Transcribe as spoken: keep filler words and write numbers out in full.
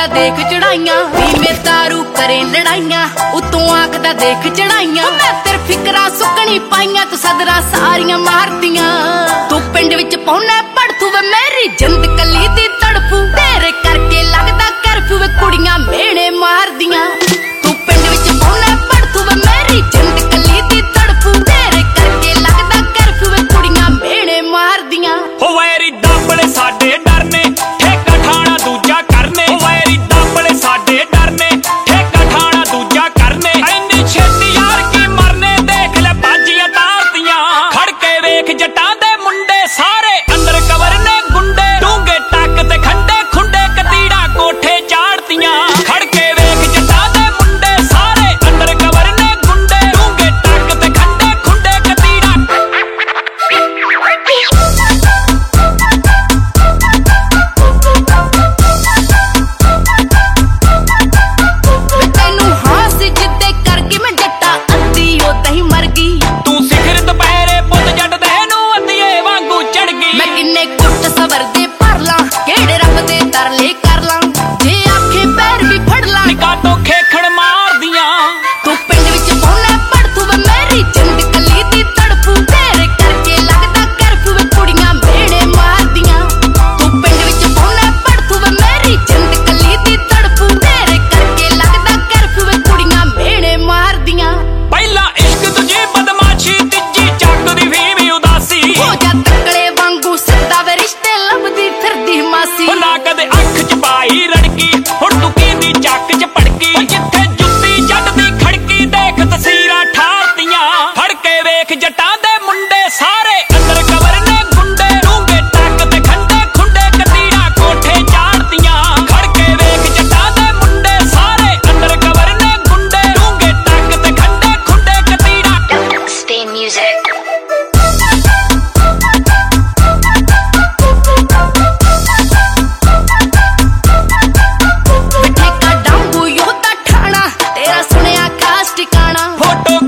आखदा देख चढ़ाइयां नीवे दारू करे लड़ाइयां उतों आखदा देख चढ़ाइयां मैं तेरे फिकरा सुकनी पाइयां तू सदरा सारियां मारदियां तू पिंड विच पौना पड़थू वे मेरी जिंद कली दी तड़फू तेरे करके लगदा करफ्यू वे कुड़ियां मेणे मारदियां तू पिंड विच पौना पड़थू वे मेरी जिंद कली दी तड़फू तेरे करके लगदा करफ्यू वे कुड़ियां मेणे मारदियां हो वैरी दाबड़े साडे डरने ठेका ठाणा दूजा करने हो वैरी दाबड़े साडे डरने ठेका ठाणा दूजा करने इन्नी छेती यार की मरने देख ले बाजियां तारतियां खड़ के वेख जटां दे मुंडे सारे अंदर कवर ने गुंडे डूंगे टक ते खंडे खुंडे कतीड़ा कोठे चाड़तियां खड़ के वेख जटां दे मुंडे सारे अंदर कवर ने गुंडे डूंगे टक ते खंडे खुंडे कतीड़ा तैनू हास जिद्दे करके मैं जट्टा अद्धी ओदा ही मर गई तू सिखर दुपहरे पुत जट देनू अंधिए वांगू चढ़ गई मैं किन्ने कुट सवर दे भर ला केड़े रब दे तरले कर ला जे आखे पैर भी फड़ ला निका तो खेखड़ मार दियां तू पिंड विच पौना पड़थू वे मेरी जिंद कली दी तड़फू तेरे करके लगदा करफ्यू वे कुड़ियां मेणे मारदियां तू पिंड विच पौना पड़थू वे मेरी जिंद कली दी तड़फू तेरे करके लगदा करफ्यू वे कुड़ियां मेणे मारदियां पहला इश्क तुझे बदमाशी तिजी चक दी भी उदासी हो जा तकड़े वांगू सिद्धा वे रिश्ते लभदी फिरदी मासी ना कदे अख च पाई रड़की हुण तू कींदी चक च पड़की जिथे जुत्ती जट दी खड़की देख तस्वीरां ठारतियां फड़ के वेख जटां दे मुंडे सारे अंदर कवर ने गुंडे डूंगे टक ते खंडे खुंडे कतीड़ा कोठे चाड़तियां खड़ के वेख जटां दे मुंडे सारे अंदर कवर ने गुंडे डूंगे टक ते खंडे खुंडे कतीड़ा Spain music. ठेका डांगू योदा ठाणा तेरा सुनिया खास ठिकाना फोटो